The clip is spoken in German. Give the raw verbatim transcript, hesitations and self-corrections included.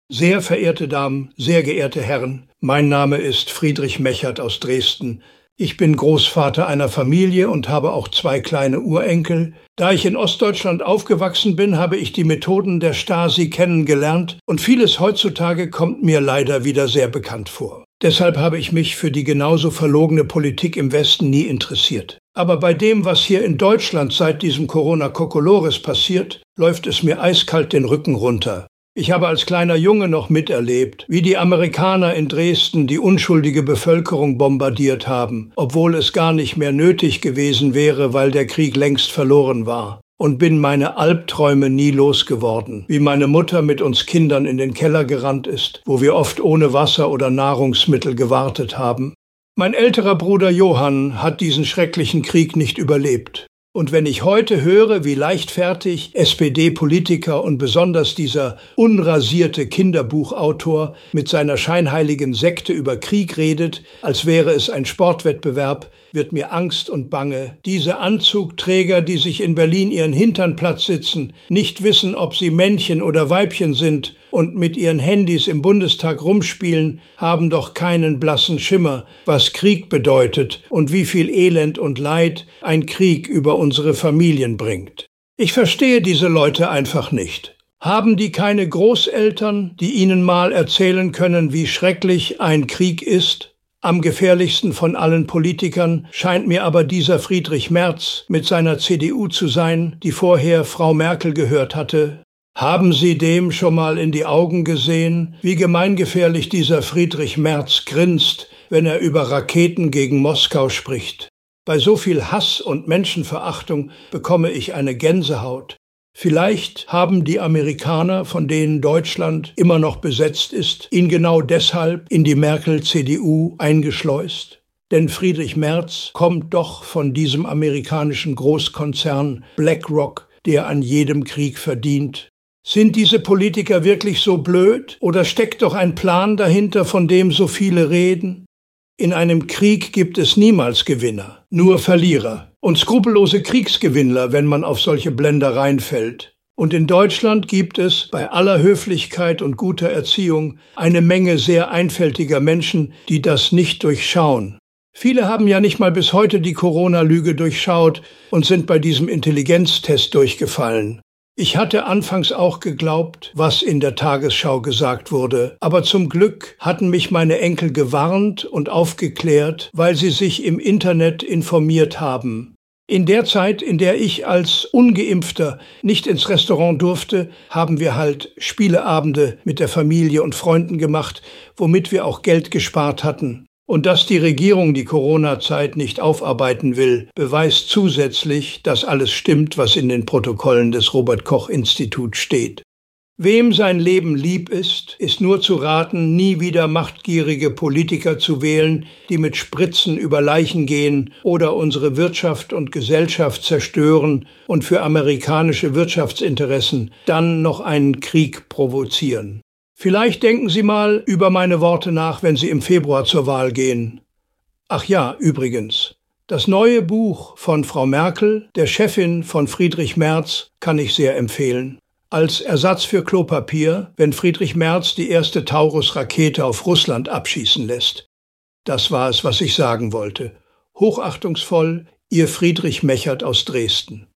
Sehr verehrte Damen, sehr geehrte Herren, mein Name ist Friedrich Mechert aus Dresden. Ich bin Großvater einer Familie und habe auch zwei kleine Urenkel. Da ich in Ostdeutschland aufgewachsen bin, habe ich die Methoden der Stasi kennengelernt und vieles heutzutage kommt mir leider wieder sehr bekannt vor. Deshalb habe ich mich für die genauso verlogene Politik im Westen nie interessiert. Aber bei dem, was hier in Deutschland seit diesem Corona-Kokolores passiert, läuft es mir eiskalt den Rücken runter. Ich habe als kleiner Junge noch miterlebt, wie die Amerikaner in Dresden die unschuldige Bevölkerung bombardiert haben, obwohl es gar nicht mehr nötig gewesen wäre, weil der Krieg längst verloren war. Und bin meine Albträume nie losgeworden, wie meine Mutter mit uns Kindern in den Keller gerannt ist, wo wir oft ohne Wasser oder Nahrungsmittel gewartet haben. Mein älterer Bruder Johann hat diesen schrecklichen Krieg nicht überlebt. Und wenn ich heute höre, wie leichtfertig S P D-Politiker und besonders dieser unrasierte Kinderbuchautor mit seiner scheinheiligen Sekte über Krieg redet, als wäre es ein Sportwettbewerb, wird mir Angst und Bange. Diese Anzugträger, die sich in Berlin ihren Hintern platt sitzen, nicht wissen, ob sie Männchen oder Weibchen sind und mit ihren Handys im Bundestag rumspielen, haben doch keinen blassen Schimmer, was Krieg bedeutet und wie viel Elend und Leid ein Krieg über unsere Familien bringt. Ich verstehe diese Leute einfach nicht. Haben die keine Großeltern, die ihnen mal erzählen können, wie schrecklich ein Krieg ist? Am gefährlichsten von allen Politikern scheint mir aber dieser Friedrich Merz mit seiner C D U zu sein, die vorher Frau Merkel gehört hatte. Haben Sie dem schon mal in die Augen gesehen, wie gemeingefährlich dieser Friedrich Merz grinst, wenn er über Raketen gegen Moskau spricht? Bei so viel Hass und Menschenverachtung bekomme ich eine Gänsehaut. Vielleicht haben die Amerikaner, von denen Deutschland immer noch besetzt ist, ihn genau deshalb in die Merkel-C D U eingeschleust. Denn Friedrich Merz kommt doch von diesem amerikanischen Großkonzern BlackRock, der an jedem Krieg verdient. Sind diese Politiker wirklich so blöd oder steckt doch ein Plan dahinter, von dem so viele reden? In einem Krieg gibt es niemals Gewinner, nur Verlierer und skrupellose Kriegsgewinnler, wenn man auf solche Blendereien fällt. Und in Deutschland gibt es, bei aller Höflichkeit und guter Erziehung, eine Menge sehr einfältiger Menschen, die das nicht durchschauen. Viele haben ja nicht mal bis heute die Corona-Lüge durchschaut und sind bei diesem Intelligenztest durchgefallen. Ich hatte anfangs auch geglaubt, was in der Tagesschau gesagt wurde, aber zum Glück hatten mich meine Enkel gewarnt und aufgeklärt, weil sie sich im Internet informiert haben. In der Zeit, in der ich als Ungeimpfter nicht ins Restaurant durfte, haben wir halt Spieleabende mit der Familie und Freunden gemacht, womit wir auch Geld gespart hatten. Und dass die Regierung die Corona-Zeit nicht aufarbeiten will, beweist zusätzlich, dass alles stimmt, was in den Protokollen des Robert-Koch-Instituts steht. Wem sein Leben lieb ist, ist nur zu raten, nie wieder machtgierige Politiker zu wählen, die mit Spritzen über Leichen gehen oder unsere Wirtschaft und Gesellschaft zerstören und für amerikanische Wirtschaftsinteressen dann noch einen Krieg provozieren. Vielleicht denken Sie mal über meine Worte nach, wenn Sie im Februar zur Wahl gehen. Ach ja, übrigens, das neue Buch von Frau Merkel, der Chefin von Friedrich Merz, kann ich sehr empfehlen. Als Ersatz für Klopapier, wenn Friedrich Merz die erste Taurus-Rakete auf Russland abschießen lässt. Das war es, was ich sagen wollte. Hochachtungsvoll, Ihr Friedrich Mechert aus Dresden.